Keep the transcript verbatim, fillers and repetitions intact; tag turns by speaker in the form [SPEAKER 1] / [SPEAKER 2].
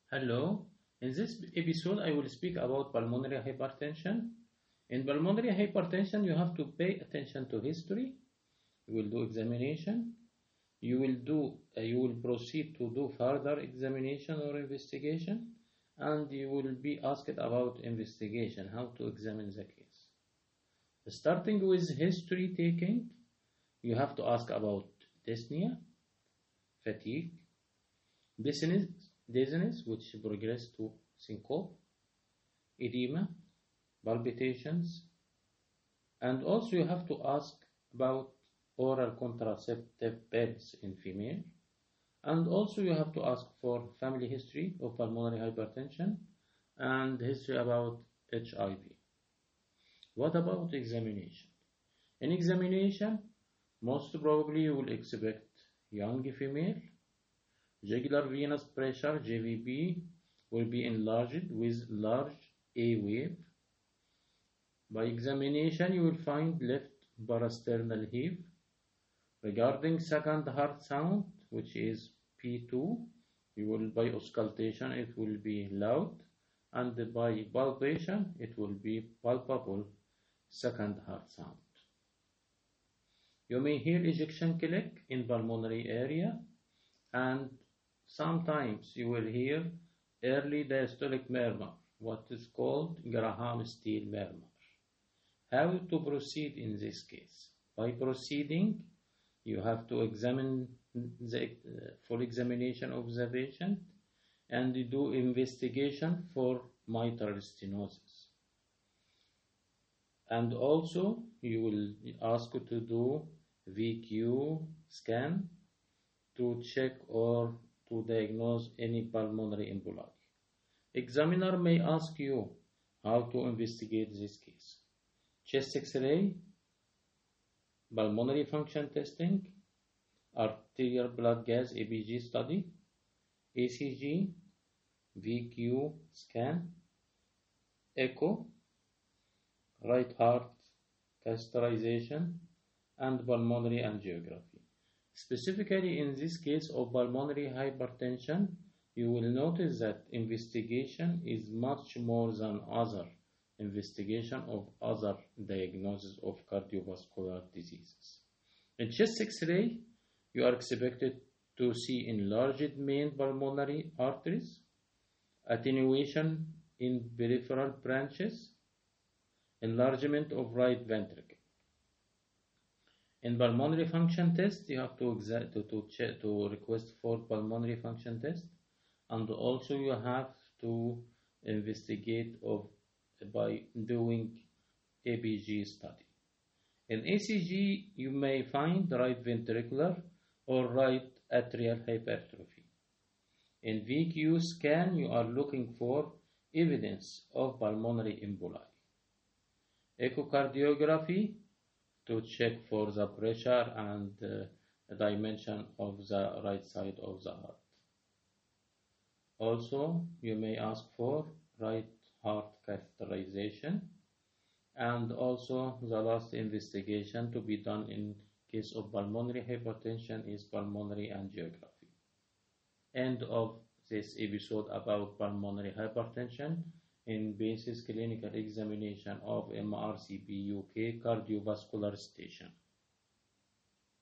[SPEAKER 1] Hello. In this episode, I will speak about pulmonary hypertension. In pulmonary hypertension, you have to pay attention to history. You will do examination. You will do. Uh, you will proceed to do further examination or investigation, and you will be asked about investigation, how to examine the case. Starting with history taking, you have to ask about dyspnea, fatigue, dizziness, dizziness which progress to syncope, edema, palpitations, and also you have to ask about oral contraceptive pills in female, and also you have to ask for family history of pulmonary hypertension and history about H I V. What about examination? In examination, most probably you will expect young female. Jugular venous pressure, J V P, will be enlarged with large A wave. By examination, you will find left parasternal heave. Regarding second heart sound, which is P two, you will by auscultation it will be loud, and by palpation it will be palpable second heart sound. You may hear ejection click in pulmonary area, and sometimes you will hear early diastolic murmur, what is called Graham-Steele murmur. How to proceed in this case? By proceeding, you have to examine the uh, full examination of the patient and do investigation for mitral stenosis. And also, you will ask to do V Q scan to check or to diagnose any pulmonary emboli. Examiner may ask you how to investigate this case. Chest X-ray, pulmonary function testing, arterial blood gas A B G study, E C G, V Q scan, echo, right heart catheterization, and pulmonary angiography. Specifically in this case of pulmonary hypertension, you will notice that investigation is much more than other investigation of other diagnoses of cardiovascular diseases. In chest X-ray, you are expected to see enlarged main pulmonary arteries, attenuation in peripheral branches, enlargement of right ventricle. In pulmonary function test, you have to exa- to to, check, to request for pulmonary function test, and also you have to investigate of by doing A B G study. In E C G, you may find right ventricular or right atrial hypertrophy. In V Q scan, you are looking for evidence of pulmonary emboli. Echocardiography, to check for the pressure and uh, dimension of the right side of the heart. Also, you may ask for right heart catheterization, and also the last investigation to be done in case of pulmonary hypertension is pulmonary angiography. End of this episode about pulmonary hypertension in basis clinical examination of M R C P U K cardiovascular station.